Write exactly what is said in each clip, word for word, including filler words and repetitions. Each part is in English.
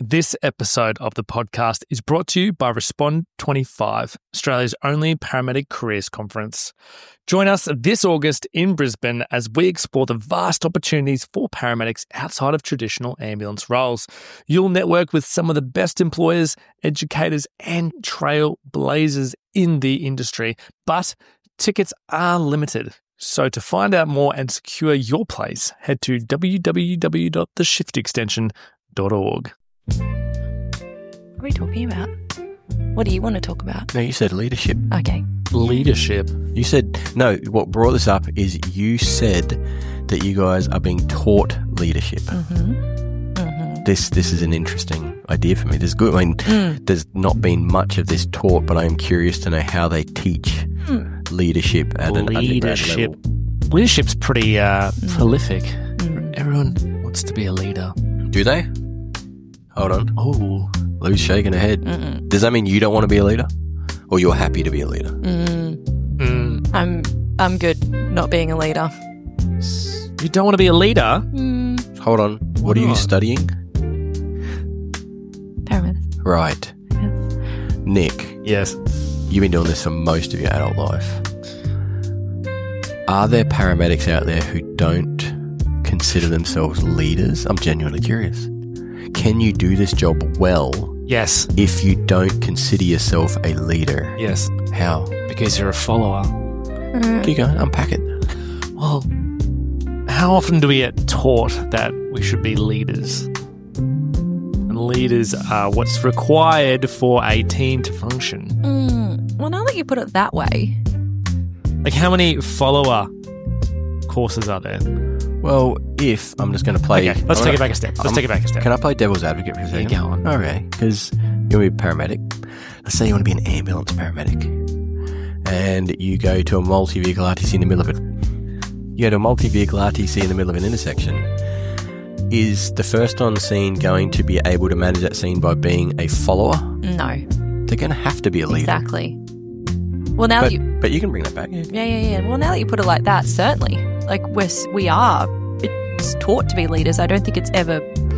This episode of the podcast is brought to you by Respond twenty-five, Australia's only paramedic careers conference. Join us this August in Brisbane as we explore the vast opportunities for paramedics outside of traditional ambulance roles. You'll network with some of the best employers, educators, and trailblazers in the industry, but tickets are limited. So to find out more and secure your place, head to w w w dot the shift extension dot org. What are we talking about? What do you want to talk about? No, you said leadership. Okay. Leadership. You said, no, what brought this up is you said that you guys are being taught leadership. Mm-hmm. Mm-hmm. This this is an interesting idea for me. This is good. I mean, Mm. there's not been much of this taught, but I am curious to know how they teach Mm. leadership at an undergrad Leadership. level. Leadership's pretty uh, Mm. prolific. Mm. Everyone wants to be a leader. Do they? Hold on. Oh, Lou's shaking her head. Mm-mm. Does that mean you don't want to be a leader? Or you're happy to be a leader? Mm. mm. I'm I'm good not being a leader. You don't want to be a leader? Mm. Hold on. Why What are you not? studying? Paramedics. Right. Yes. Nick, Yes. you've been doing this for most of your adult life. Are there paramedics out there who don't consider themselves leaders? I'm genuinely curious. Can you do this job well Yes. if you don't consider yourself a leader? Yes. How? Because you're a follower. Mm. Keep going. Unpack it. Well, how often do we get taught that we should be leaders? And leaders are what's required for a team to function. Mm. Well, now that you put it that way, Like, how many follower courses are there? Well, if I'm just going to play... Okay, let's I'm take gonna- it back a step. Let's I'm- take it back a step. Can I play devil's advocate for a Yeah, second? go on. Okay, because you want to be a paramedic. Let's say you want to be an ambulance paramedic. And you go to a multi-vehicle R T C in the middle of it. You go to a multi-vehicle R T C in the middle of an intersection. Is the first on scene going to be able to manage that scene by being a follower? no. They're going to have to be a leader. Exactly. Well, now But, that you but you can bring that back. Yeah. Yeah, yeah, yeah. Well, now that you put it like that, certainly. Like, we're, s- we are it's taught to be leaders. I don't think it's ever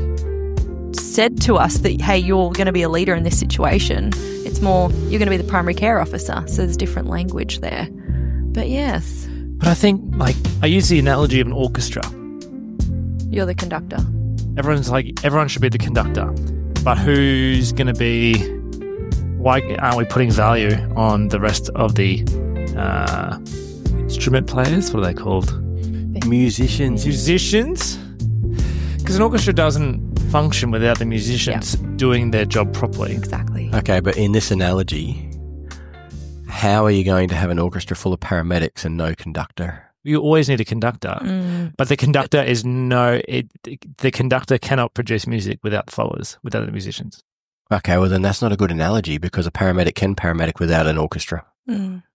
said to us that, hey, you're going to be a leader in this situation. It's more, you're going to be the primary care officer. So there's different language there. But yes, But I think, like, I use the analogy of an orchestra. you're the conductor. Everyone's like, everyone should be the conductor. But who's going to be, why aren't we putting value on the rest of the uh, instrument players? What are they called? Musicians. Musicians? Because an orchestra doesn't function without the musicians doing their job properly. Exactly. Okay, but in this analogy, how are you going to have an orchestra full of paramedics and no conductor? You always need a conductor. Mm. But the conductor is no, it, the conductor cannot produce music without followers, without the musicians. Okay, well then that's not a good analogy because a paramedic can paramedic without an orchestra. Mm.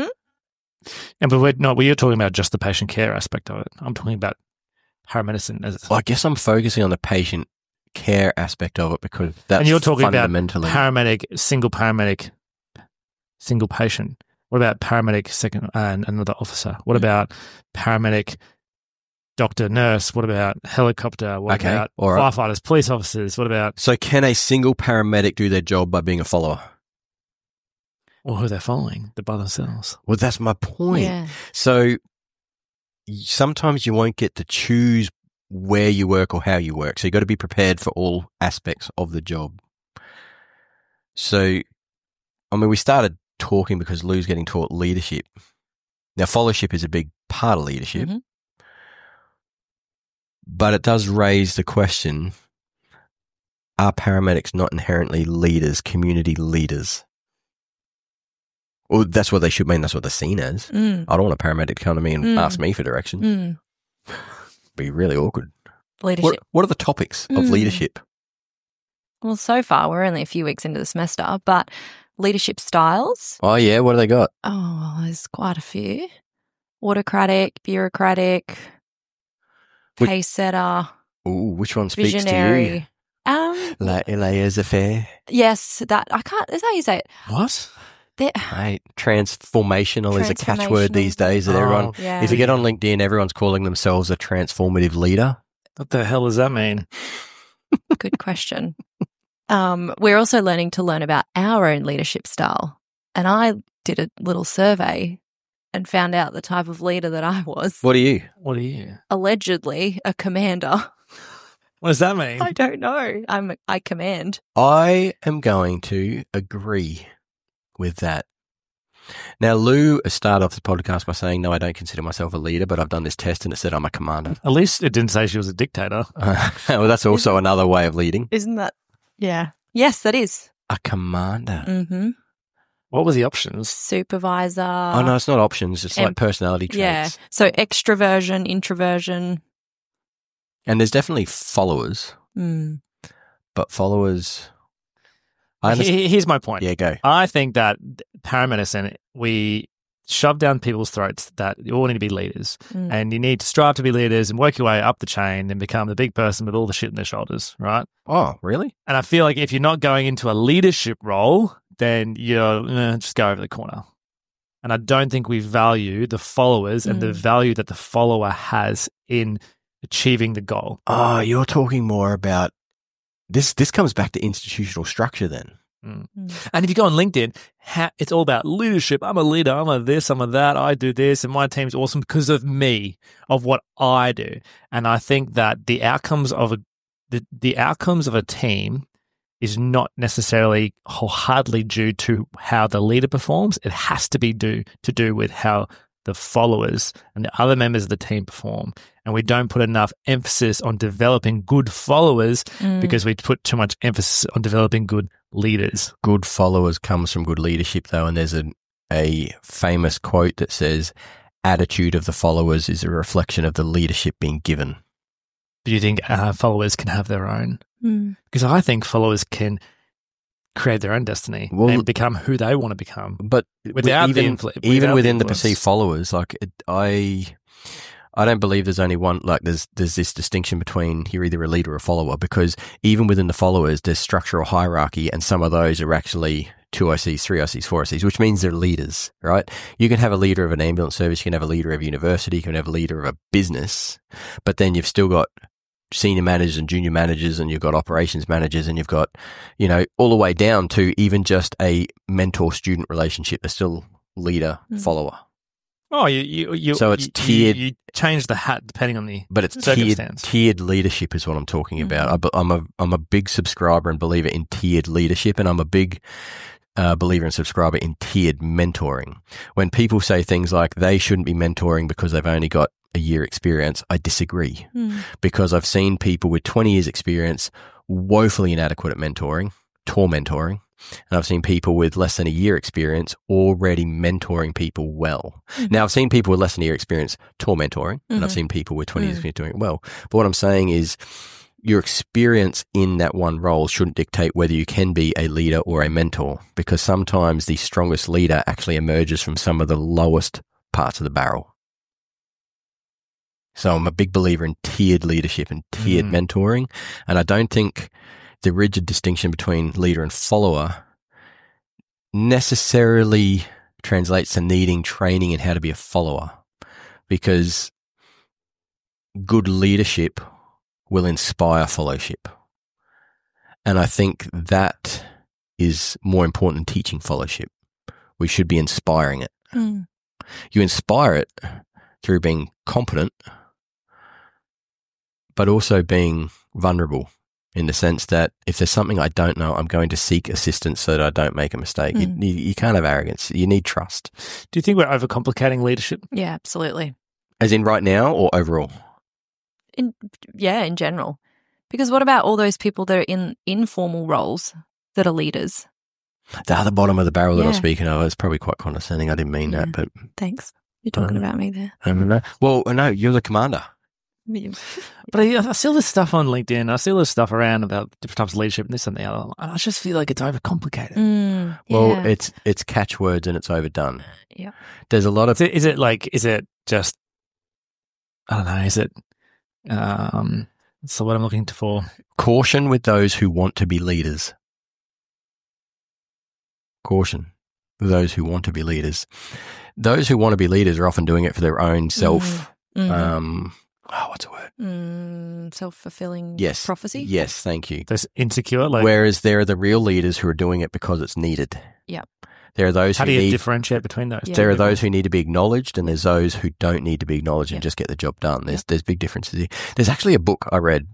And but we're not, we're talking about just the patient care aspect of it. I'm talking about paramedicine as Well, I guess I'm focusing on the patient care aspect of it because that's and you're talking about fundamentally. paramedic, single paramedic, single patient. What about paramedic, second, uh, and another officer? What about paramedic, doctor, nurse? What about helicopter? What Okay, about all right. firefighters, police officers? What about, So can a single paramedic do their job by being a follower? or who they're following? They're by themselves. Well, that's my point. Yeah. So y- sometimes you won't get to choose where you work or how you work. So you've got to be prepared for all aspects of the job. So, I mean, we started talking because Lou's getting taught leadership. Now, followership is a big part of leadership, Mhm. but it does raise the question, are paramedics not inherently leaders, community leaders? Well, that's what they should mean. That's what they're seen as. Mm. I don't want a paramedic to come to me and Mm. ask me for direction. Mm. Be really awkward. Leadership. What, what are the topics of Mm. leadership? Well, so far, we're only a few weeks into the semester, but leadership styles, Oh, yeah. What do they got? oh, there's quite a few. Autocratic, bureaucratic, Which- pace setter, Ooh, which one speaks to you? visionary. Um, La Elias affair. yes, that I can't. Is that how you say it? What? There, Right. Transformational is a catchword these days that Oh, everyone, yeah. if you get on LinkedIn, everyone's calling themselves a transformative leader. What the hell does that mean? Good question. um, we're also learning to learn about our own leadership style. And I did a little survey and found out the type of leader that I was. What are you? What are you? Allegedly a commander. What does that mean? I don't know. I'm I command. I am going to agree with that. Now, Lou started off the podcast by saying, no, I don't consider myself a leader, but I've done this test and it said I'm a commander. At least it didn't say she was a dictator. Uh, well, that's also Isn't- another way of leading. Isn't that? Yeah. Yes, that is. A commander. Mm-hmm. What were the options? Supervisor. oh, no, it's not options. It's em- like personality traits. Yeah. So extroversion, introversion. And there's definitely followers, Mm. but followers... I understand. He- Here's my point. Yeah, go. I think that paramedicine, we shove down people's throats that you all need to be leaders Mm. and you need to strive to be leaders and work your way up the chain and become the big person with all the shit in their shoulders, right? Oh, really? And I feel like if you're not going into a leadership role, then you're eh, just go over the corner. And I don't think we value the followers and the Mm. value that the follower has in achieving the goal. Oh, you're talking more about... This This comes back to institutional structure then. Mm. And if you go on LinkedIn, ha- it's all about leadership. I'm a leader. I'm a this. I'm a that. I do this, and my team's awesome because of me, of what I do. And I think that the outcomes of a the, the outcomes of a team is not necessarily wholeheartedly due to how the leader performs. It has to be due to do with how the followers and the other members of the team perform. And we don't put enough emphasis on developing good followers Mm. because we put too much emphasis on developing good leaders. Good followers comes from good leadership, though, and there's a, a famous quote that says, attitude of the followers is a reflection of the leadership being given. Do you think uh, followers can have their own? Mm. Because I think followers can create their own destiny Well- and become who they want to become. But Without the even, influ- even without the within the, influence. perceived followers, like it, I, I don't believe there's only one. Like there's there's this distinction between you're either a leader or a follower, because even within the followers, there's structural hierarchy, and some of those are actually two I Cs, three I Cs, four I Cs, which means they're leaders, right? You can have a leader of an ambulance service, you can have a leader of a university, you can have a leader of a business, but then you've still got senior managers and junior managers, and you've got operations managers, and you've got, you know, all the way down to even just a mentor-student relationship. They're still leader, Mm. follower. Oh, you, you, you, So it's you, tiered- You, you change the hat depending on the But it's tiered, circumstance. tiered leadership is what I'm talking about. I, be- I'm a I'm a big subscriber and believer in tiered leadership, and I'm a big uh, believer and subscriber in tiered mentoring. When people say things like they shouldn't be mentoring because they've only got a year experience, I disagree, Mm. because I've seen people with twenty years experience woefully inadequate at mentoring, tormentoring. And I've seen people with less than a year experience already mentoring people well. Mhm. Now, I've seen people with less than a year experience tormentoring, and I've Mhm. seen people with twenty years Mm. experience doing it well. But what I'm saying is your experience in that one role shouldn't dictate whether you can be a leader or a mentor, because sometimes the strongest leader actually emerges from some of the lowest parts of the barrel. So I'm a big believer in tiered leadership and tiered Mm. mentoring. And I don't think the rigid distinction between leader and follower necessarily translates to needing training in how to be a follower, because good leadership will inspire followship. And I think that is more important than teaching followship. We should be inspiring it. Mm. You inspire it through being competent, but also being vulnerable, in the sense that if there's something I don't know, I'm going to seek assistance so that I don't make a mistake. Mm. You, you, you can't have arrogance. You need trust. Do you think we're overcomplicating leadership? Yeah, absolutely. As in right now or overall? In yeah, in general. Because what about all those people that are in informal roles that are leaders? The other bottom of the barrel that I'm Yeah. speaking of is probably quite condescending. I didn't mean Yeah. that, but Thanks. You're talking Uh, about me there. I don't know. Well, no, you're the commander. But I, I see all this stuff on LinkedIn. I see all this stuff around about different types of leadership and this and the other. And I just feel like it's overcomplicated. Mm, Well, yeah. it's it's catchwords and it's overdone. Yeah. There's a lot of Is it, is it like, is it just, I don't know, is it, um, so what I'm looking for? caution with those who want to be leaders. Caution with those who want to be leaders. Those who want to be leaders are often doing it for their own self Mm, mhm. um, oh, what's the word? Mm, self-fulfilling Yes. prophecy? Yes, thank you. There's insecure. Like, Whereas there are the real leaders who are doing it because it's needed. Yeah. There are those how who do you need differentiate between those? Yeah. there are two those who need to be acknowledged, and there's those who don't need to be acknowledged and Yeah. just get the job done. There's there's big differences here. There's actually a book I read.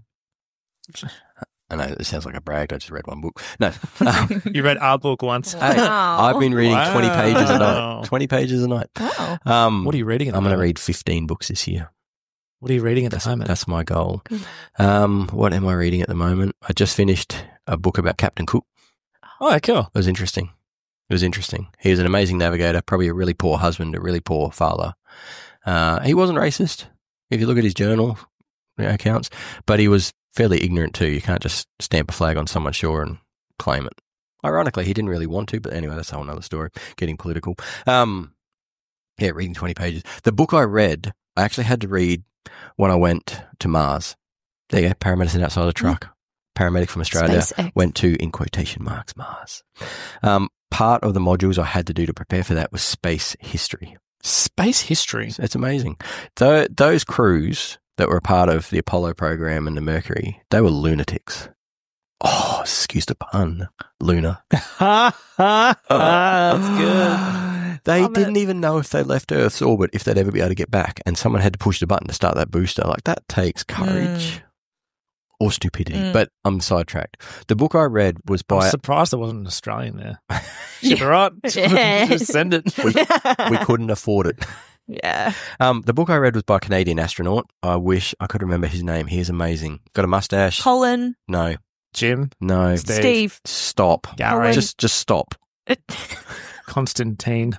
I know it sounds like I bragged. I just read one book. No, um, people? You read our book once. hey, Wow. I've been reading Wow. twenty pages a night. Twenty pages a night. Wow. Um, What are you reading at the I'm going to moment? read fifteen books this year. What are you reading at the That's, moment? that's my goal. Good. Um, what am I reading at the moment? I just finished a book about Captain Cook. Oh, cool. It was interesting. It was interesting. He was an amazing navigator, probably a really poor husband, a really poor father. Uh, he wasn't racist, if you look at his journal you know, accounts, but he was fairly ignorant too. You can't just stamp a flag on someone's shore and claim it. Ironically, he didn't really want to, but anyway, that's a whole other story, getting political. Um, yeah, reading twenty pages. The book I read, I actually had to read when I went to Mars. There you go, paramedicine outside the truck. Paramedic from Australia SpaceX. went to, in quotation marks, Mars. Um, part of the modules I had to do to prepare for that was space history. Space history. It's, it's amazing. Th- those crews that were a part of the Apollo program and the Mercury, they were lunatics. Oh, excuse the pun, Luna. Ha ha That's good. They Love didn't it. even know if they left Earth's orbit, if they'd ever be able to get back. And someone had to push the button to start that booster. Like, that takes courage or stupidity. Mm. But I'm sidetracked. The book I read was I'm by... surprised there wasn't an Australian there. Yeah. Right? Yeah. Just send it. we couldn't afford it. Yeah. Um, the book I read was by a Canadian astronaut. I wish I could remember his name. He is amazing. Got a mustache. Colin. No, Jim, no. Steve. Steve. Stop. Gary, Just, just stop. Constantine.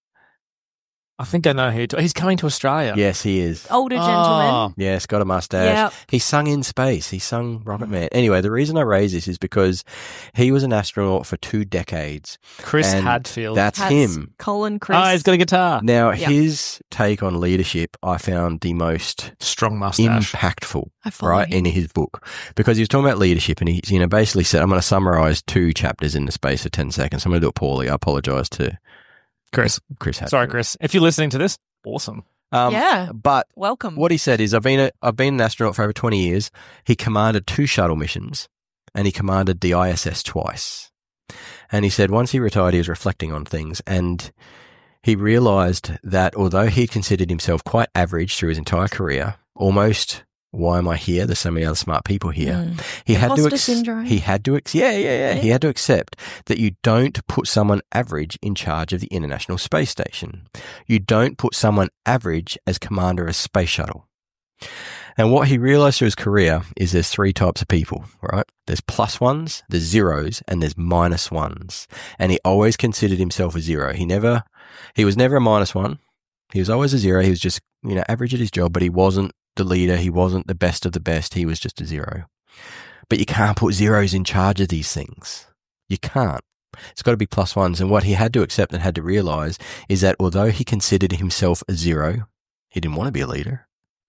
I think I know who. To- He's coming to Australia. Yes, he is. Older Oh. gentleman. Yes, got a mustache. Yep. He sung in space. He sung Rocket Man. Anyway, the reason I raise this is because he was an astronaut for two decades. Chris And Hadfield. That's Has him. Colin, Chris. Oh, he's got a guitar. Now, Yeah. his take on leadership, I found the most Strong mustache. impactful, I follow right, him. in his book. Because he was talking about leadership and he, you know, basically said, I'm going to summarize two chapters in the space of ten seconds. I'm going to do it poorly. I apologize to Chris. Chris Hadfield. Sorry, Chris. If you're listening to this, awesome. Um, Yeah. But Welcome. what he said is, I've been a, I've been an astronaut for over twenty years. He commanded two shuttle missions, and he commanded the I S S twice. And he said once he retired, he was reflecting on things, and he realised that although he considered himself quite average through his entire career, almost, why am I here? There's so many other smart people here. Mm. He had to Imposter ex- syndrome. he had to ex- yeah, yeah, yeah, Yeah. He had to accept that you don't put someone average in charge of the International Space Station. You don't put someone average as commander of a space shuttle. And what he realized through his career is there's three types of people, right? There's plus ones, there's zeros, and there's minus ones. And he always considered himself a zero. He never, he was never a minus one. He was always a zero. He was just, you know, average at his job, but he wasn't the leader. He wasn't the best of the best. He was just a zero. But you can't put zeros in charge of these things. You can't. It's got to be plus ones. And what he had to accept and had to realize is that although he considered himself a zero, he didn't want to be a leader.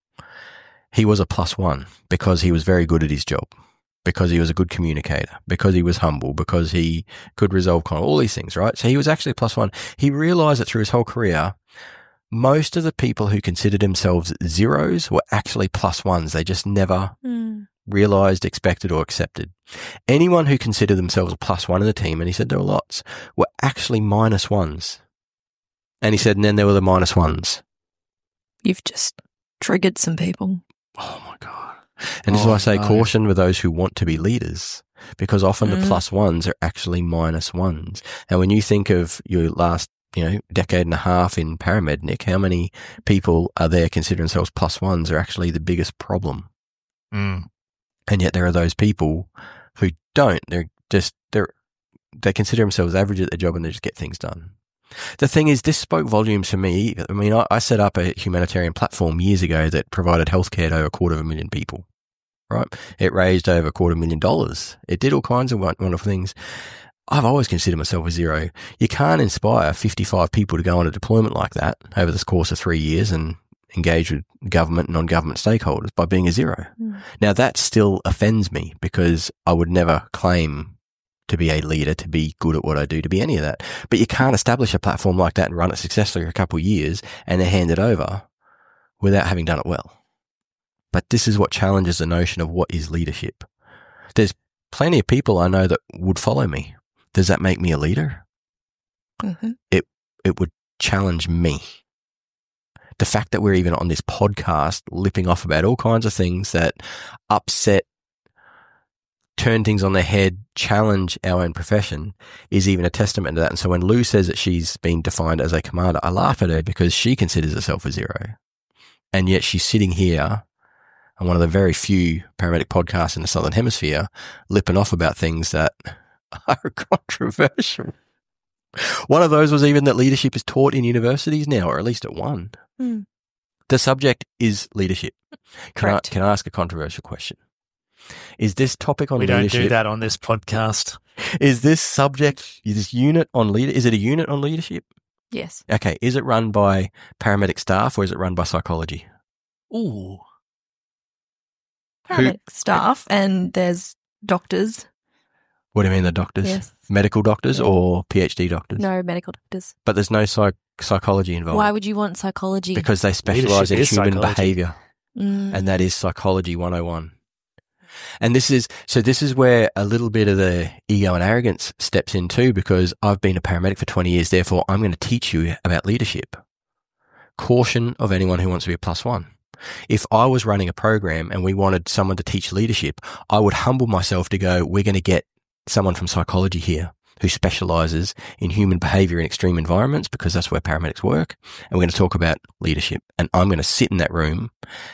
He was a plus one because he was very good at his job, because he was a good communicator, because he was humble, because he could resolve conflict, all these things, right? So he was actually a plus one. He realized that through his whole career, most of the people who considered themselves zeros were actually plus ones. They just never Mm. realized, expected, or accepted. Anyone who considered themselves a plus one in the team, and he said there were lots, were actually minus ones. And he said, and then there were the minus ones. You've just triggered some people. Oh my God. And this is Oh, why I say no. caution with those who want to be leaders, because often Mm. the plus ones are actually minus ones. And when you think of your last, you know, decade and a half in Paramed, Nick, how many people are there considering themselves plus ones are actually the biggest problem? Mm. And yet there are those people who don't. They're just, they're, they consider themselves average at their job and they just get things done. The thing is, this spoke volumes for me. I mean, I, I set up a humanitarian platform years ago that provided healthcare to over a quarter of a million people, right? It raised over a quarter of a million dollars. It did all kinds of wonderful things. I've always considered myself a zero. You can't inspire fifty-five people to go on a deployment like that over the course of three years and engage with government and non-government stakeholders by being a zero. Mm. Now, that still offends me because I would never claim to be a leader, to be good at what I do, to be any of that. But you can't establish a platform like that and run it successfully for a couple of years and then hand it over without having done it well. But this is what challenges the notion of what is leadership. There's plenty of people I know that would follow me. Does that make me a leader? Mm-hmm. It it would challenge me. The fact that we're even on this podcast lipping off about all kinds of things that upset, turn things on their head, challenge our own profession is even a testament to that. And so when Lou says that she's been defined as a commander, I laugh at her because she considers herself a zero. And yet she's sitting here on one of the very few paramedic podcasts in the Southern Hemisphere lipping off about things that are controversial. One of those was even that leadership is taught in universities now, or at least at one. Mm. The subject is leadership. Can I, Correct. can I ask a controversial question? Is this topic on We don't leadership? do that on this podcast. Is this subject, is this unit on leader? Is it a unit on leadership? Yes. Okay. Is it run by paramedic staff or is it run by psychology? Ooh. Paramedic staff, and there's doctors. What do you mean, the doctors? Yes. Medical doctors Yeah. or PhD doctors? No medical doctors. But there's no psych- psychology involved. Why would you want psychology? Because they specialize in Leadership is human psychology. behavior. Mm. And that is psychology one oh one. And this is, so this is where a little bit of the ego and arrogance steps in too, because I've been a paramedic for twenty years, therefore I'm going to teach you about leadership. Caution of anyone who wants to be a plus one. If I was running a program and we wanted someone to teach leadership, I would humble myself to go, we're going to get someone from psychology here who specializes in human behavior in extreme environments, because that's where paramedics work. And we're going to talk about leadership. And I'm going to sit in that room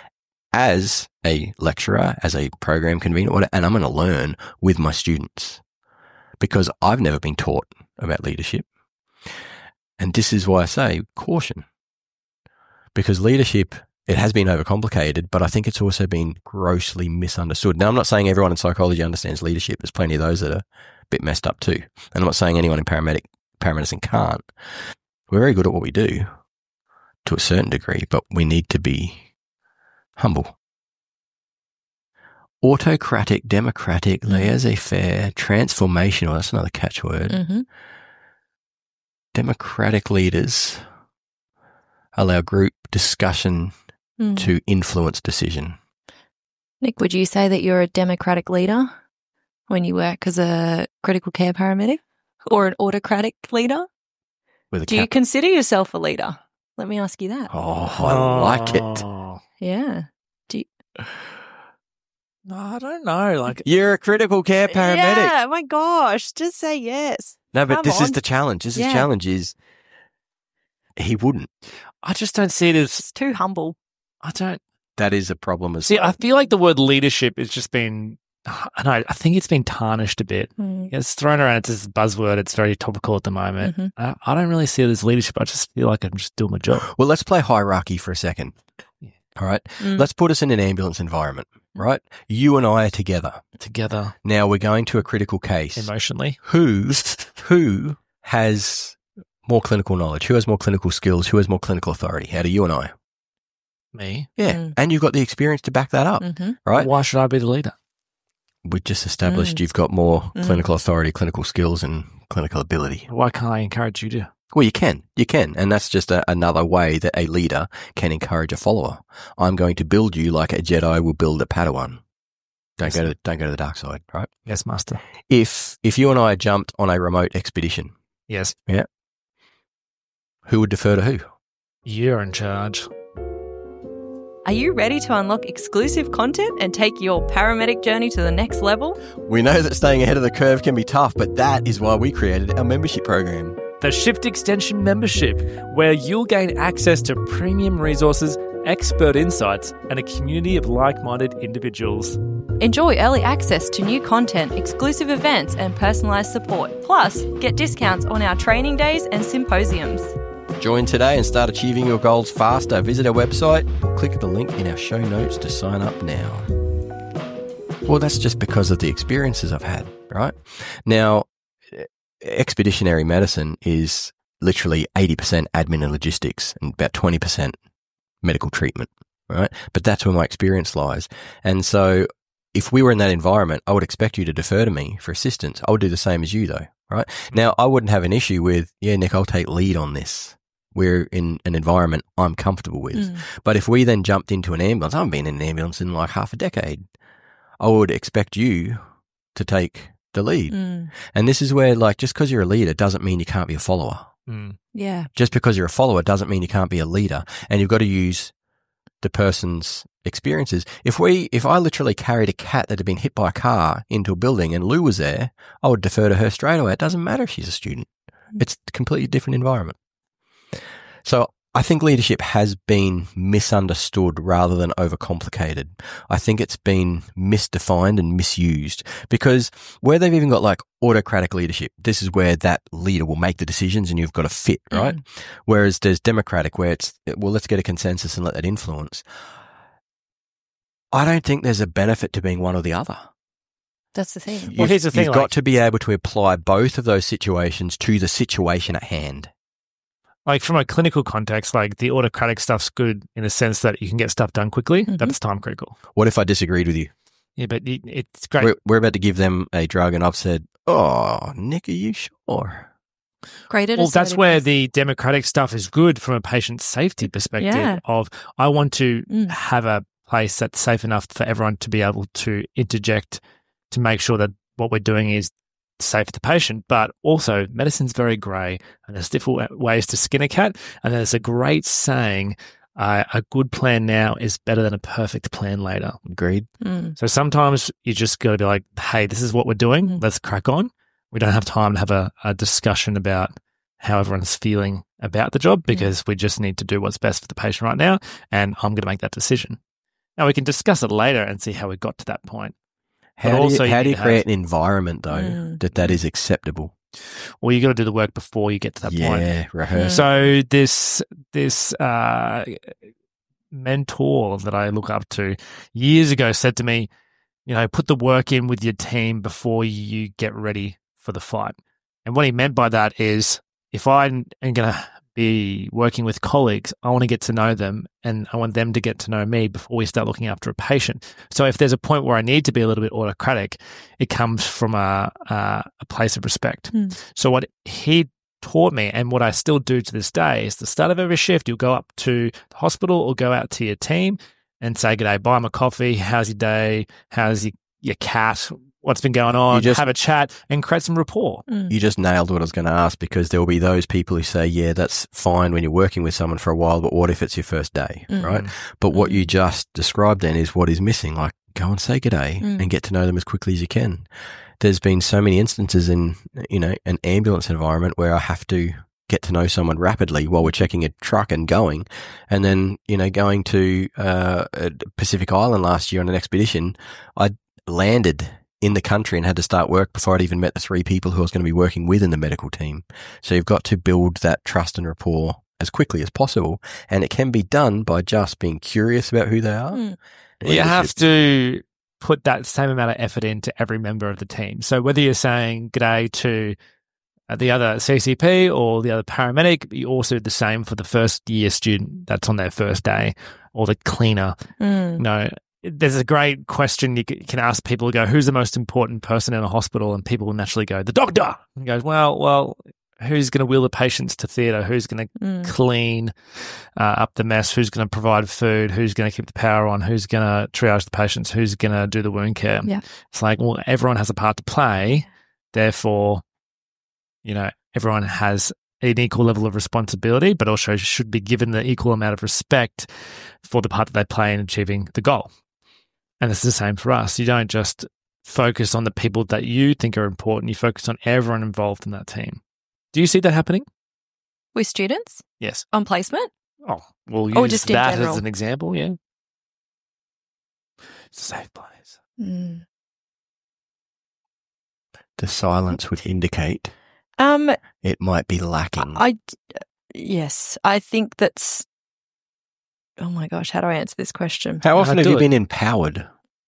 as a lecturer, as a program convener, and I'm going to learn with my students because I've never been taught about leadership. And this is why I say caution, because leadership, it has been overcomplicated, but I think it's also been grossly misunderstood. Now, I'm not saying everyone in psychology understands leadership. There's plenty of those that are a bit messed up too. And I'm not saying anyone in paramedic, paramedicine can't. We're very good at what we do to a certain degree, but we need to be humble. Autocratic, democratic, Mm. laissez-faire, transformational, that's another catchword. Mm-hmm. Democratic leaders allow group discussion Mm. to influence decision. Nick, would you say that you're a democratic leader when you work as a critical care paramedic, or an autocratic leader? With a Do you cap- consider yourself a leader? Let me ask you that. oh, I like it. Oh. Yeah. Do you- No, I don't know. Like, You're a critical care paramedic. Yeah, my gosh, just say yes. No, but Come this is on. the challenge. This is Yeah. the challenge is he wouldn't. I just don't see it as. It's too humble. I don't That is a problem as see. well. I feel like the word leadership has just been. I know. I think it's been tarnished a bit. Mm. It's thrown around. It's this buzzword. It's very topical at the moment. Mhm. I, I don't really see it as leadership. I just feel like I'm just doing my job. Well, let's play hierarchy for a second. Yeah. All right. Mm. Let's put us in an ambulance environment, right? You and I are together. Together, Now we're going to a critical case. emotionally. Who, who has more clinical knowledge? Who has more clinical skills? Who has more clinical authority? Out of you and I? Me. Yeah. Mm. And you've got the experience to back that up, Mm-hmm. right? Why should I be the leader? We've just established Mm. you've got more Mm. clinical authority, clinical skills, and clinical ability. Why can't I encourage you to? Well, you can. You can. And that's just a, another way that a leader can encourage a follower. I'm going to build you like a Jedi will build a Padawan. Don't Yes. go to don't go to the dark side, right? Yes, master. If if you and I jumped on a remote expedition, Yes, who would defer to who? you're in charge. Are you ready to unlock exclusive content and take your paramedic journey to the next level? We know that staying ahead of the curve can be tough, but that is why we created our membership program. The Shift Extension membership, where you'll gain access to premium resources, expert insights, and a community of like-minded individuals. Enjoy early access to new content, exclusive events, and personalised support. Plus, get discounts on our training days and symposiums. Join today and start achieving your goals faster. Visit our website or click the link in our show notes to sign up now. Well, that's just because of the experiences I've had, right? Now, expeditionary medicine is literally eighty percent admin and logistics and about twenty percent medical treatment, right? But that's where my experience lies. And so if we were in that environment, I would expect you to defer to me for assistance. I would do the same as you though, right? Now, I wouldn't have an issue with, yeah, Nick, I'll take lead on this. we're in an environment I'm comfortable with. Mm. But if we then jumped into an ambulance, I haven't been in an ambulance in like half a decade, I would expect you to take the lead. Mm. And this is where, like, just because you're a leader doesn't mean you can't be a follower. Mm. Yeah. Just because you're a follower doesn't mean you can't be a leader. And you've got to use the person's experiences. If we, if I literally carried a cat that had been hit by a car into a building and Lou was there, I would defer to her straight away. It doesn't matter if she's a student. It's a completely different environment. So I think leadership has been misunderstood rather than overcomplicated. I think it's been misdefined and misused, because where they've even got like autocratic leadership, this is where that leader will make the decisions and you've got to fit, right? Mm. Whereas there's democratic, where it's, well, let's get a consensus and let that influence. I don't think there's a benefit to being one or the other. That's the thing. Well, here's the thing. You've like, got to be able to apply both of those situations to the situation at hand. Like from a clinical context, like the autocratic stuff's good in the sense that you can get stuff done quickly. Mm-hmm. That's time critical. What if I disagreed with you? Yeah, but it, it's great. We're, we're about to give them a drug and I've said, oh, Nick, are you sure? Great. Well, that's where the democratic stuff is good from a patient safety perspective yeah. of I want to mm. have a place that's safe enough for everyone to be able to interject to make sure that what we're doing is safe for the patient. But also medicine's very grey and there's different ways to skin a cat. And there's a great saying, uh, a good plan now is better than a perfect plan later. Agreed. Mm. So sometimes you just got to be like, hey, this is what we're doing. Mm. Let's crack on. We don't have time to have a, a discussion about how everyone's feeling about the job because mm. we just need to do what's best for the patient right now. And I'm going to make that decision. Now we can discuss it later and see how we got to that point. How but do also you, how do you have, create an environment, though, mm. that that is acceptable? Well, you got to do the work before you get to that yeah, point. Yeah, rehearse. So this this uh, mentor that I look up to years ago said to me, you know, put the work in with your team before you get ready for the fight. And what he meant by that is, if I'm going to be working with colleagues, I want to get to know them and I want them to get to know me before we start looking after a patient. So if there's a point where I need to be a little bit autocratic, it comes from a, a, a place of respect. Mm. So what he taught me and what I still do to this day is the start of every shift, you'll go up to the hospital or go out to your team and say, g'day, buy them a coffee. How's your day? How's your, your cat? What's been going on, just have a chat and create some rapport. Mm. You just nailed what I was going to ask, because there will be those people who say, yeah, that's fine when you're working with someone for a while, but what if it's your first day, mm. right? But what mm. you just described then is what is missing. Like, go and say good day mm. and get to know them as quickly as you can. There's been so many instances in, you know, an ambulance environment where I have to get to know someone rapidly while we're checking a truck and going. And then, you know, going to uh, Pacific Island last year on an expedition, I landed in the country and had to start work before I'd even met the three people who I was going to be working with in the medical team. So you've got to build that trust and rapport as quickly as possible. And it can be done by just being curious about who they are. Mm. You have to put that same amount of effort into every member of the team. So whether you're saying g'day to the other C C P or the other paramedic, you also do the same for the first year student that's on their first day, or the cleaner. Mm. You know, there's a great question you can ask people, go, who's the most important person in a hospital? And people will naturally go, the doctor. And goes, well, well, who's going to wheel the patients to theatre? Who's going to mm. clean uh, up the mess? Who's going to provide food? Who's going to keep the power on? Who's going to triage the patients? Who's going to do the wound care? Yeah. It's like, well, everyone has a part to play. Therefore, you know, everyone has an equal level of responsibility, but also should be given the equal amount of respect for the part that they play in achieving the goal. And it's the same for us. You don't just focus on the people that you think are important. You focus on everyone involved in that team. Do you see that happening? With students? Yes. On placement? Oh, we'll or use just that in general? as an example, yeah. It's a safe place. Mm. The silence would indicate um, it might be lacking. I, yes, I think that's... Oh my gosh, how do I answer this question? How often How have do you it? been empowered?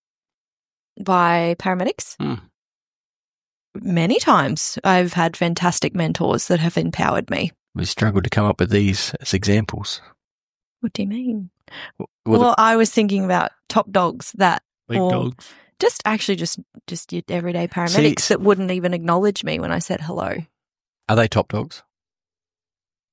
By paramedics? Mm. Many times. I've had fantastic mentors that have empowered me. We struggled to come up with these as examples. What do you mean? Well, Well, the, I was thinking about top dogs that, Big or dogs. just actually just just your everyday paramedics See, that wouldn't even acknowledge me when I said hello. are they top dogs?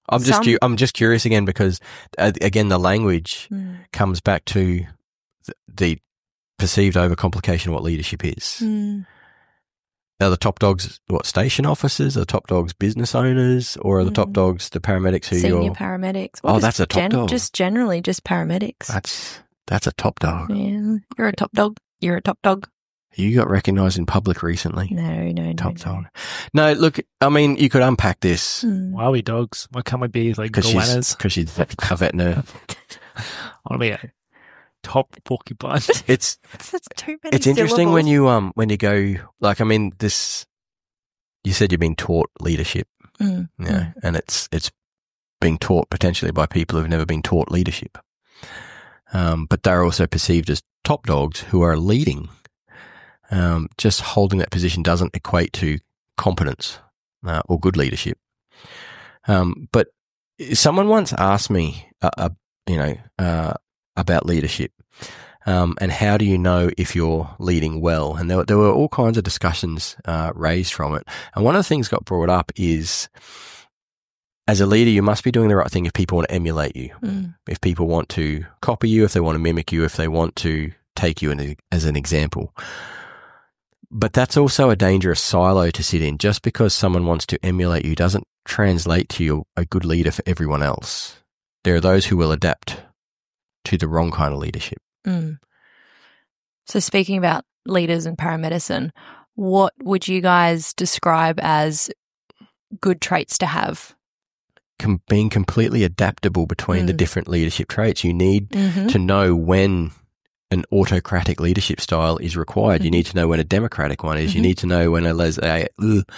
I'm just Some- cu- I'm just curious again because uh, again the language Mm. comes back to the, the perceived overcomplication of what leadership is. Mm. Are the top dogs what station officers? Are the top dogs business owners, or are the top Mm. dogs the paramedics who Senior you're? paramedics. Oh, just that's a top dog. Just generally, just paramedics. That's that's a top dog. Yeah, you're a top dog. You're a top dog. You got recognised in public recently. No, no, no. Top no. dog. No, look, I mean, you could unpack this Mm. Why are we dogs? Why can't we be like because she's goannas? because she's a veterinarian. I want to be a top porcupine. That's It's too many it's interesting when syllables. you um when you go like I mean this. You said you've been taught leadership, Mm. you know, and it's it's being taught potentially by people who've never been taught leadership. Um, but they're also perceived as top dogs who are leading. Um, just holding that position doesn't equate to competence uh, or good leadership. Um, but someone once asked me, uh, uh, you know, uh, about leadership. Um, and how do you know if you're leading well? And there, there were all kinds of discussions uh, raised from it. And one of the things got brought up is, as a leader, you must be doing the right thing if people want to emulate you, Mm. if people want to copy you, if they want to mimic you, if they want to take you in, as an example. But that's also a dangerous silo to sit in. Just because someone wants to emulate you doesn't translate to you a good leader for everyone else. There are those who will adapt to the wrong kind of leadership. Mm. So speaking about leaders in paramedicine, what would you guys describe as good traits to have? Com- being completely adaptable between the Mm. different leadership traits. You need Mm-hmm. to know when an autocratic leadership style is required. You Mhm. need to know when a democratic one is. You Mhm. need to know when a laissez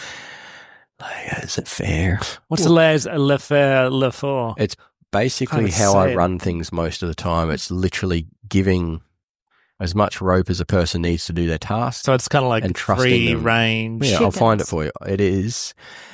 faire. What's the les le faire le fort? It's basically Can't how say I it. run things most of the time. It's literally giving as much rope as a person needs to do their task. So it's kind of like And trusting free them. range. Yeah, I'll find it chickens. for you. It is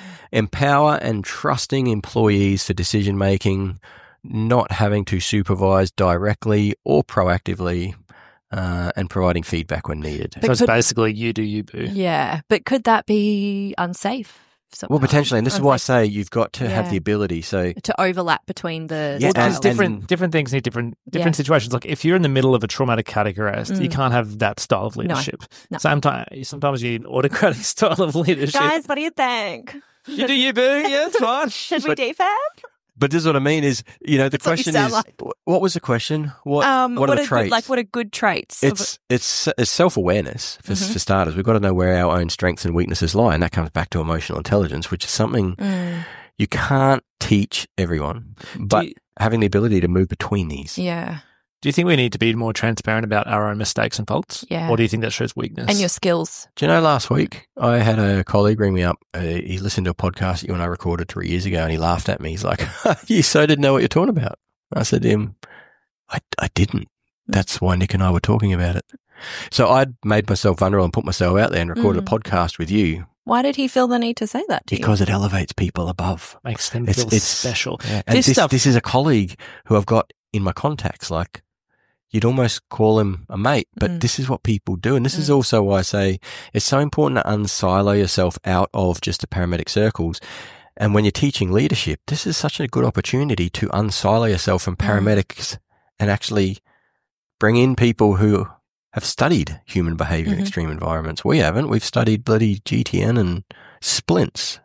empower and trusting employees for decision making, not having to supervise directly or proactively, uh, and providing feedback when needed. So But it's could- basically you do you boo. Yeah, but could that be unsafe? Well, sometimes? potentially, and this is why I Unsafe say you've got to have Yeah. the ability. So, to overlap between the Yeah, Well, because and- styles. different different things need different different Yeah. situations. Like if you're in the middle of a traumatic cardiac arrest, you Mm. can't have that style of leadership. no. Sometimes sometimes you need an autocratic style of leadership. Guys, what do you think? You do you boo, yeah, it's fine. Should But- we defab? but this is what I mean is, you know, the That's what you question sound is, like. wh- what was the question? What, Um, what are the are traits? good, like what are good traits? of It's it's it's self awareness for, Mhm. for starters. We've got to know where our own strengths and weaknesses lie, and that comes back to emotional intelligence, which is something a- Mm, you can't teach everyone, but do, you, having the ability to move between these. yeah, do you think we need to be more transparent about our own mistakes and faults? Yeah. Or do you think that shows weakness? and your skills. Do you know, last week I had a colleague ring me up. Uh, he listened to a podcast that you and I recorded three years ago, and he laughed at me. He's like, "You so didn't know what you're talking about." I said to him, "I I didn't. That's why Nick and I were talking about it." So I'd made myself vulnerable and put myself out there and recorded Mm. a podcast with you Why did he feel the need to say that to because it elevates people above. Makes them It's- feel it's- special. And This this, stuff- this is a colleague who I've got in my contacts. Like, you'd almost call him a mate, but Mm. this is what people do. And this is Mm. also why I say it's so important to unsilo yourself out of just the paramedic circles. And when you're teaching leadership, this is such a good opportunity to unsilo yourself from Mm. paramedics and actually bring in people who have studied human behavior Mhm. in extreme environments. We haven't. We've studied bloody G T N and splints.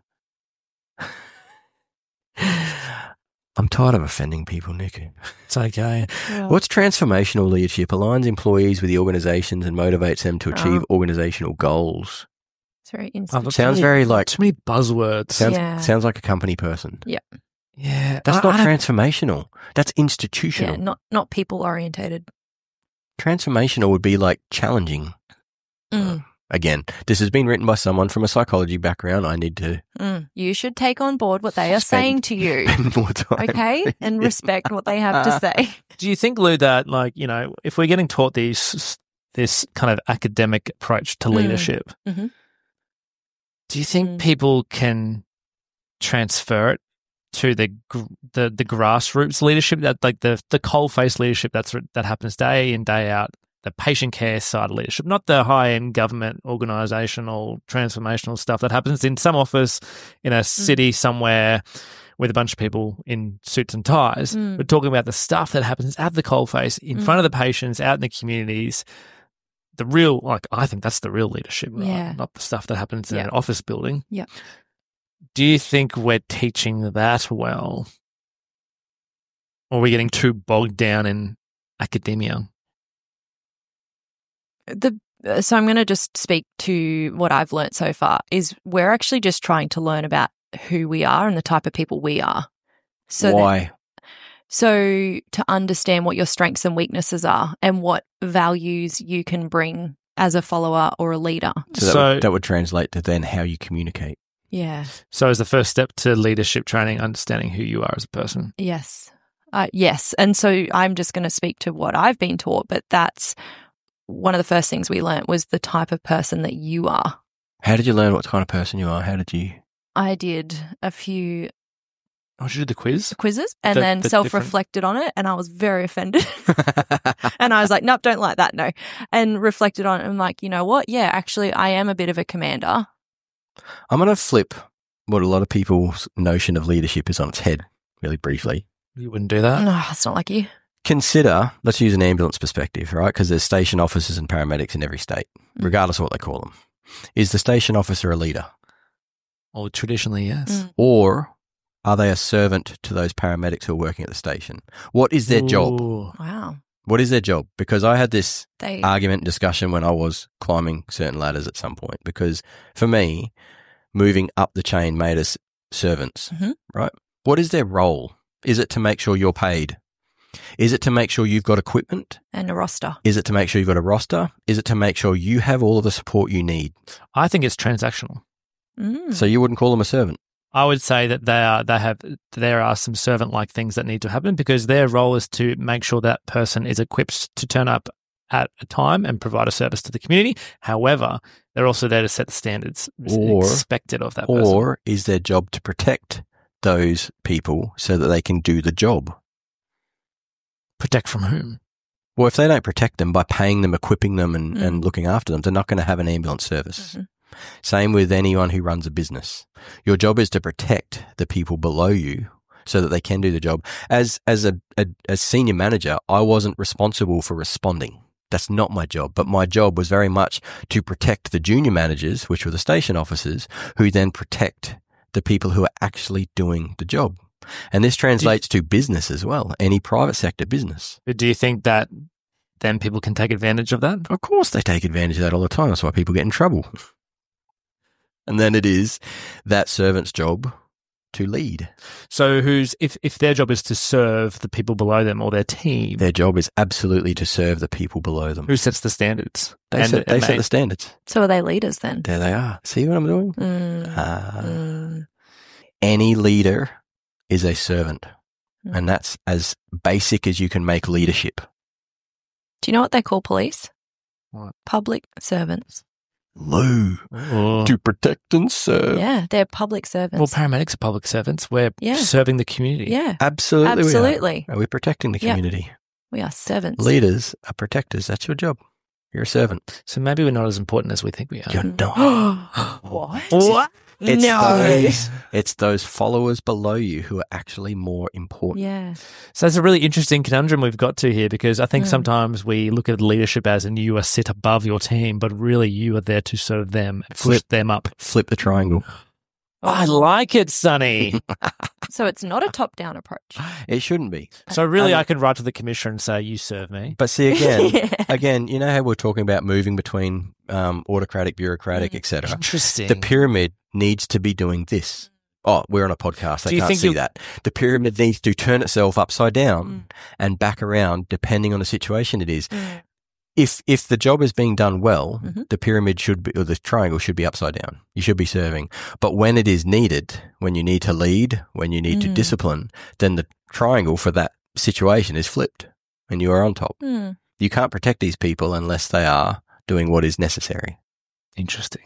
I'm tired of offending people, Nick. It's okay. you. What's transformational leadership? Aligns employees with the organizations and motivates them to achieve Oh. organizational goals. It's very Oh, instant. look, Sounds too many- very like too many buzzwords. sounds Yeah. sounds like a company person. yeah, That's I- not I don't- transformational. That's Yeah, institutional. not not people orientated. Transformational would be like challenging. Mm, Again, this has been written by someone from a psychology background. I need to mm. You should take on board what they are Spend- saying to you, spend more time. okay, and respect what they have to say. Do you think, Lou, that like you know, if we're getting taught these this kind of academic approach to Mm. leadership, Mhm. do you think Mm. people can transfer it to the gr- the the grassroots leadership, that like the the coal face leadership that's that happens day in day out, the patient care side of leadership, not the high end government organizational transformational stuff that happens in some office in a city somewhere with a bunch of people in suits and ties. Mm. We're talking about the stuff that happens at the coalface, in Mm. front of the patients, out in the communities. The real, like, I think that's the real leadership, right? Yeah. Not the stuff that happens in Yeah. an office building. Yeah. Do you think we're teaching that well? Or are we getting too bogged down in academia? The so I'm going to just speak to what I've learnt so far is we're actually just trying to learn about who we are and the type of people we are. So Why? That, so to understand what your strengths and weaknesses are and what values you can bring as a follower or a leader. So that, So- would, that would translate to then how you communicate. Yeah. So as the first step to leadership training, understanding who you are as a person. Yes. Uh, yes. And so I'm just going to speak to what I've been taught, but that's one of the first things we learnt was the type of person that you are. How did you learn what kind of person you are? How did you? I did a few Oh, did you do the quiz? quizzes and The- then the self-reflected on it, and I was very offended. And I was like, nope, don't like that, no. And reflected on it, and I'm like, you know what? Yeah, actually, I am a bit of a commander. I'm going to flip what a lot of people's notion of leadership is on its head, really briefly. You wouldn't do that? No, it's not like you. Consider, let's use an ambulance perspective, right? Because there's station officers and paramedics in every state, Mm. regardless of what they call them. Is the station officer a leader? Oh, traditionally, yes. Mm. Or are they a servant to those paramedics who are working at the station? What is their job? Ooh. Wow. What is their job? Because I had this They argument and discussion when I was climbing certain ladders at some point. Because for me, moving up the chain made us servants, Mhm. right? What is their role? Is it to make sure you're paid? Is it to make sure you've got equipment? and a roster. Is it to make sure you've got a roster? Is it to make sure you have all of the support you need? I think it's transactional. Mm. So you wouldn't call them a servant? I would say that they are, they have, there are some servant-like things that need to happen because their role is to make sure that person is equipped to turn up at a time and provide a service to the community. However, they're also there to set the standards Or- expected of that person. Or is their job to protect those people so that they can do the job? Protect from whom? Well, if they don't protect them by paying them, equipping them, and, Mm. and looking after them, they're not going to have an ambulance service. Mhm. Same with anyone who runs a business. Your job is to protect the people below you so that they can do the job. As as a, a as senior manager, I wasn't responsible for responding. That's not my job. But my job was very much to protect the junior managers, which were the station officers, who then protect the people who are actually doing the job. And this translates to business as well, any private sector business. But do you think that then people can take advantage of that? Of course they take advantage of that all the time. That's why people get in trouble. And then it is that servant's job to lead. So who's, if, if their job is to serve the people below them or their team, Their job is absolutely to serve the people below them. who sets the standards? They, And- set, they and set ma- the standards. So are they leaders then? There they are. See what I'm doing? Mm. Uh, Mm. Any leader is a servant. Mm. And that's as basic as you can make leadership. Do you know what they call police? What? Public servants. Lou. Oh. To protect and serve. Yeah, they're public servants. Well, paramedics are public servants. We're Yeah. serving the community. yeah, Absolutely. absolutely. We are. Are we protecting the Yeah. community? We are servants. Leaders are protectors. That's your job. You're a servant. So maybe we're not as important as we think we are. You're not. What? What? It's no. those, it's those followers below you who are actually more important. Yeah. So it's a really interesting conundrum we've got to here because I think Mm. sometimes sometimes we look at leadership as and you are sit above your team, but really you are there to serve them, push Flip. them up. Flip the triangle. I like it, Sonny. So it's not a top-down approach. It shouldn't be. So really Um, I could write to the commissioner and say, you serve me. But see, again, Yeah. again, you know how we're talking about moving between um, autocratic, bureaucratic, Mm. et cetera. Interesting. The pyramid needs to be doing this. Oh, we're on a podcast. Do They you can't think see you- that. The pyramid needs to turn itself upside down Mm. and back around depending on the situation it is. Mm. If if the job is being done well, Mhm. the pyramid should be, or the triangle should be upside down. You should be serving. But when it is needed, when you need to lead, when you need to Mm. discipline, then the triangle for that situation is flipped and you are on top. Mm. You can't protect these people unless they are doing what is necessary. Interesting.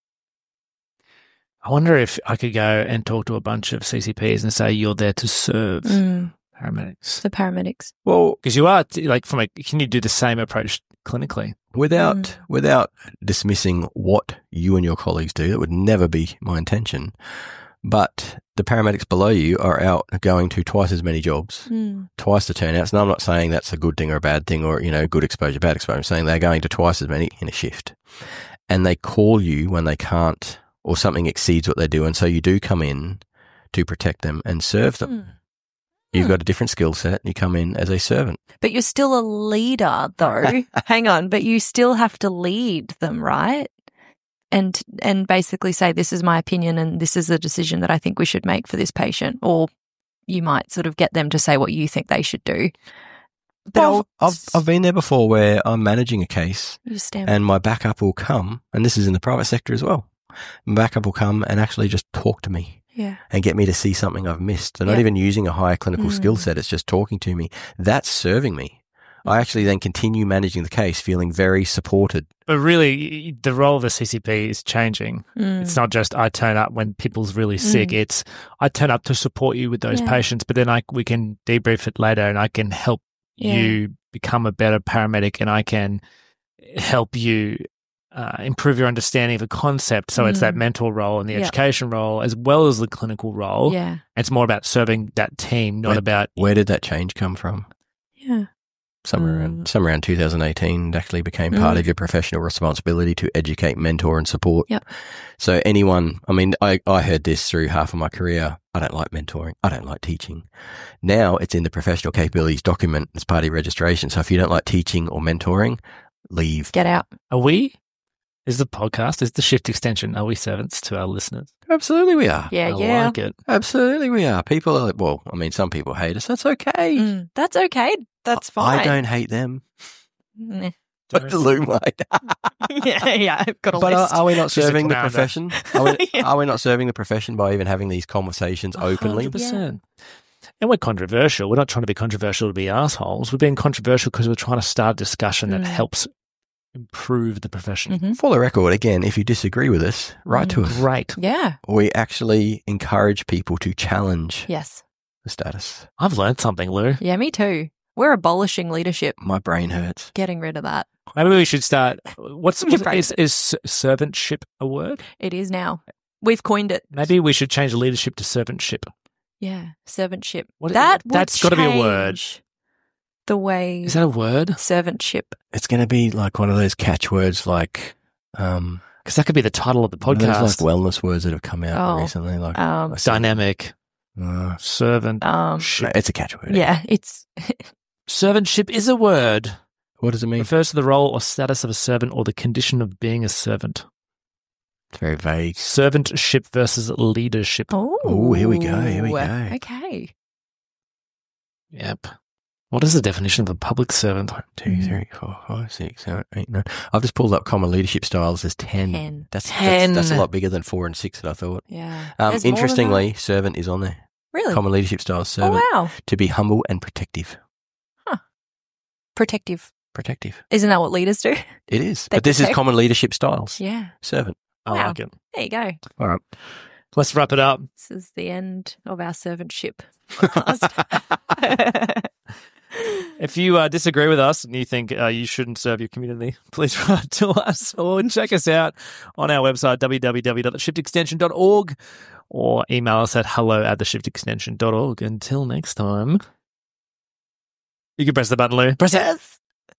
I wonder if I could go and talk to a bunch of C C Ps and say you're there to serve Mm. paramedics. The paramedics. Well, Because you are, t- like, from a, can you do the same approach clinically? without Mm. without dismissing what you and your colleagues do, that would never be my intention. but the paramedics below you are out going to twice as many jobs, Mm. twice the turnouts. And I'm not saying that's a good thing or a bad thing or, you know, good exposure, bad exposure. I'm saying they're going to twice as many in a shift. And they call you when they can't or something exceeds what they do. And so you do come in to protect them and serve them. Mm. You've Hmm. got a different skill set. You come in as a servant. But you're still a leader, though. Hang on, but you still have to lead them, right? And and basically say, this is my opinion and this is a decision that I think we should make for this patient. Or you might sort of get them to say what you think they should do. But Well, I'll- I've, I've been there before where I'm managing a case you stand and my backup will come, and this is in the private sector as well. My backup will come and actually just talk to me yeah. and get me to see something I've missed. They're not Yeah. even using a higher clinical Mm. skill set. It's just talking to me. That's serving me. I actually then continue managing the case feeling very supported. But really, the role of the C C P is changing. Mm. It's not just I turn up when people's really sick. Mm. It's I turn up to support you with those Yeah. patients, but then I we can debrief it later and I can help Yeah. you become a better paramedic and I can help you uh, improve your understanding of a concept. So it's that Mm. mentor role and the Yeah. education role as well as the clinical role. Yeah. It's more about serving that team, not Where- about Where did that change come from? Yeah. Somewhere Mm. around somewhere around two thousand eighteen, it actually became part Mm. of your professional responsibility to educate, mentor, and support. Yep. So anyone, I mean, I, I heard this through half of my career. I don't like mentoring. I don't like teaching. Now it's in the professional capabilities document as part of your registration. So if you don't like teaching or mentoring, leave. Get out. are we? Is the podcast, is the shift extension, are we servants to our listeners? Absolutely, we are. Yeah, I yeah. like it. Absolutely, we are. People are, well, I mean, some people hate us. That's okay. Mm. That's okay. That's fine. I don't hate them. Nah. But the Lou might. yeah, yeah. I've got a But are, list. are we not She's a serving the commander. profession? Are we, Yeah. are we not serving the profession by even having these conversations openly? one hundred percent. And we're controversial. We're not trying to be controversial to be assholes. We're being controversial because we're trying to start a discussion that Mm. helps improve the profession. Mhm. For the record, again, if you disagree with us, write to us. Great. Yeah. We actually encourage people to challenge Yes. the status. I've learned something, Lou. Yeah, me too. We're abolishing leadership. My brain hurts. Getting rid of that. Maybe we should start. What's, You're what's right. is, is servantship a word? It is now. We've coined it. Maybe we should change leadership to servantship. Yeah. Servantship. What- that would that's gotta be a word. change The way Is that a word? servantship. It's going to be like one of those catchwords like, um, Because that could be the title of the one of those, podcast. like wellness words that have come out Oh. recently. Like, Um, I see- Dynamic, uh, servant. um, no, it's a catchword. yeah, it's Servantship is a word. What does it mean? Refers to the role or status of a servant or the condition of being a servant. It's very vague. Servantship versus leadership. oh, Ooh, here we go, here we go. Okay. Yep. What is the definition of a public servant? Two, Mm. three, four, five, six, seven, eight, nine. I've just pulled up common leadership styles. There's ten. Ten. That's, Ten. That's, that's a lot bigger than four and six that I thought. Yeah. Um, There's more than interestingly, servant is on there. that. really? Common leadership styles, servant. Oh wow. To be humble and protective. Protective. Protective. Isn't that what leaders do? It is. They but this is protect- common leadership styles. Yeah. Servant. I Wow. like it. There you go. All right. Let's wrap it up. This is the end of our servantship podcast. If you uh, disagree with us and you think uh, you shouldn't serve your community, please write to us or check us out on our website, w w w dot the shift extension dot org, or email us at hello at the shift extension dot org. Until next time, you can press the button, Lou. Press it. Yes.